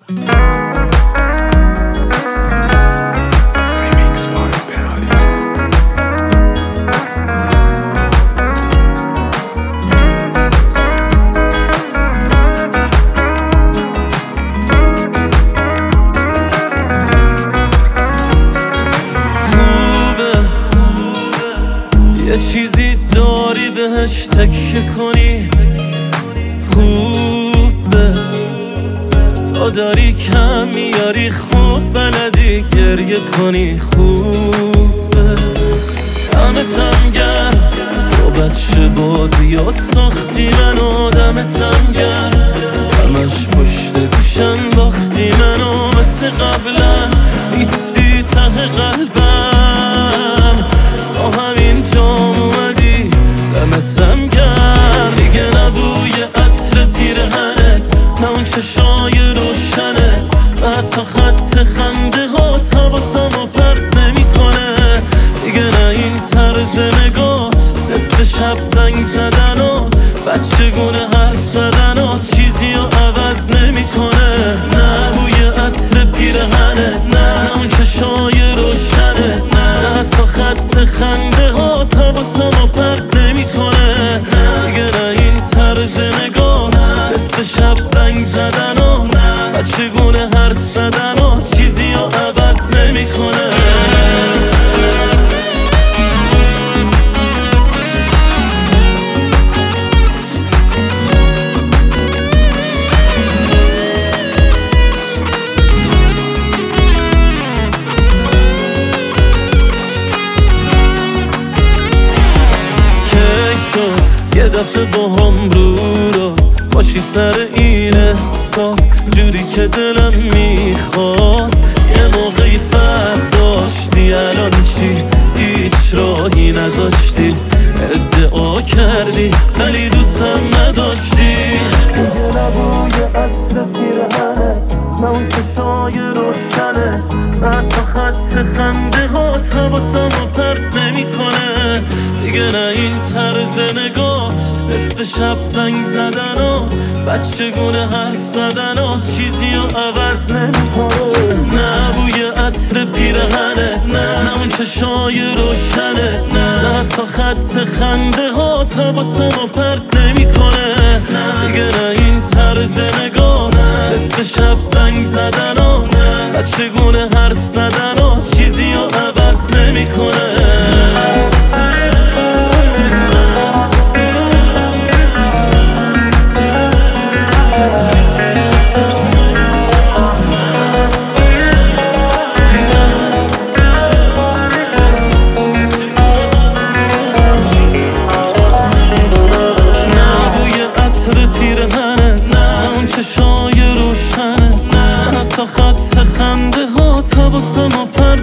ریمیکس بای برالیتا. خوبه یه چیزی داری بهش تکیه کنی، خوبه تا داری کم میاری، خوب بلدی گریه کنی، خوبه دمتم گرم با بچه بازیات ساختی منو، دمتم گرم همش پشت گوش انداختی منو، مثل قبلا نیستی ته قلبم، تا همین جام اومدی دمتم گرم. دیگه نبوی عطر پیرهنت، نه اون چشای روشنت، و حتی خط خنده هات حواسمو پرت نمیکنه. دیگه نه این طرز نگات، نصف شب زنگ زدنات، بچگونه حرف زدنات چیزی رو عوض نمیکنه. نه بوی عطر پیرهنت، نه اون چشای روشنت، نه حتی خط خنده هات حواسمو پرت نمیکنه. دیگه نه این طرز نگات، نصف شب زنگ زدنات، بچگونه حرف زدنات چیزی رو عوض نمیکنه. یه دفعه با هم رو راست باشی سر این احساس، جوری که دلم میخواست. یه موقعی فرق داشتی، الان چی؟ هیچ راهی نذاشتی، ادعا کردی ولی دوستم نداشتی. دیگه نبوی عطر پیرهنت، نه اون چشای روشنت، نه حتی خط خنده هات حواسمو پرت نمیکنه. دیگه نه این طرز نگات، نصف شب زنگ زدنات، بچگونه حرف زدنات چیزی رو عوض نمیکنه. نه بوی عطر پیرهنت، نه اون چشای روشنت، نه حتی خط خنده هات حواسمو پرت نمیکنه. دیگه نه این طرز نگات، نصف شب زنگ زدنات، بچگونه حرف زدنات چیزی رو عوض نمیکنه. چشای روشنت، نه حتی خط خنده هات حواسمو پرت